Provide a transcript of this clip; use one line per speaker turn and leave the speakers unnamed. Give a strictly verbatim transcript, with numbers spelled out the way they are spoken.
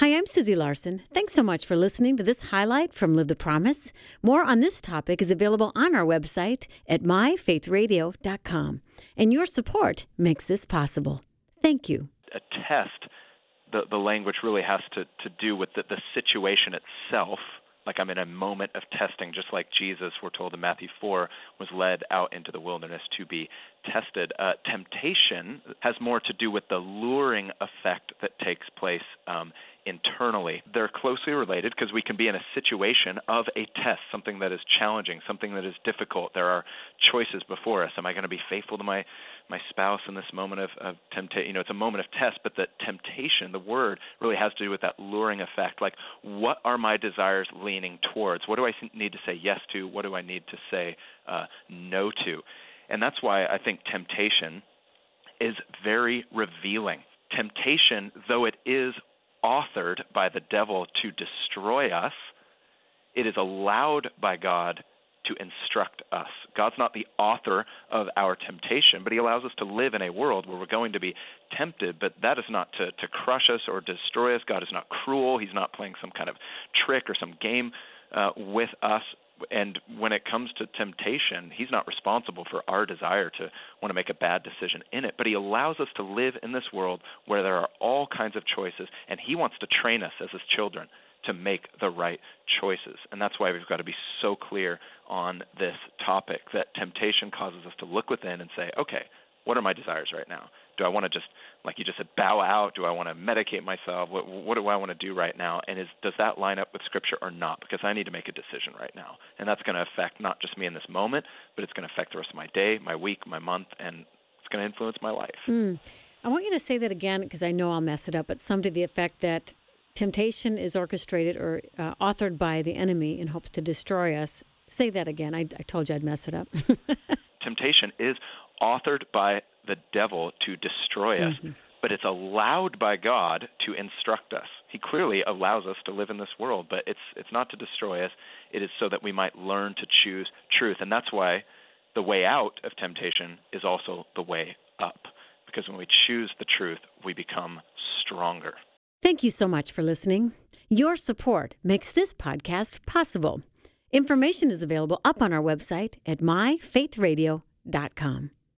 Hi, I'm Susie Larson. Thanks so much for listening to this highlight from Live the Promise. More on this topic is available on our website at my faith radio dot com. And your support makes this possible. Thank you.
A test, the, the language really has to, to do with the, the situation itself. Like I'm in a moment of testing, just like Jesus, we're told in Matthew four, was led out into the wilderness to be tested. Uh, temptation has more to do with the luring effect that takes place um, internally. They're closely related because we can be in a situation of a test, something that is challenging, something that is difficult. There are choices before us. Am I going to be faithful to my, my spouse in this moment of, of temptation? You know, it's a moment of test, but the temptation, the word, really has to do with that luring effect. Like, what are my desires leaning towards? What do I need to say yes to? What do I need to say uh, no to? And that's why I think temptation is very revealing. Temptation, though it is authored by the devil to destroy us, it is allowed by God to instruct us. God's not the author of our temptation, but he allows us to live in a world where we're going to be tempted, but that is not to, to crush us or destroy us. God is not cruel. He's not playing some kind of trick or some game uh, with us. And when it comes to temptation, he's not responsible for our desire to want to make a bad decision in it, but he allows us to live in this world where there are all kinds of choices, and he wants to train us as his children to make the right choices. And that's why we've got to be so clear on this topic, that temptation causes us to look within and say, okay, what are my desires right now? Do I want to just, like you just said, bow out? Do I want to medicate myself? What, what do I want to do right now? And is, does that line up with Scripture or not? Because I need to make a decision right now. And that's going to affect not just me in this moment, but it's going to affect the rest of my day, my week, my month, and it's going to influence my life.
Mm. I want you to say that again, because I know I'll mess it up, but some to the effect that temptation is orchestrated or uh, authored by the enemy in hopes to destroy us. Say that again. I, I told you I'd mess it up.
Temptation is authored by the devil to destroy us, mm-hmm. but it's allowed by God to instruct us. He clearly allows us to live in this world, but it's it's not to destroy us. It is so that we might learn to choose truth. And that's why the way out of temptation is also the way up, because when we choose the truth, we become stronger.
Thank you so much for listening. Your support makes this podcast possible. Information is available up on our website at my faith radio dot com.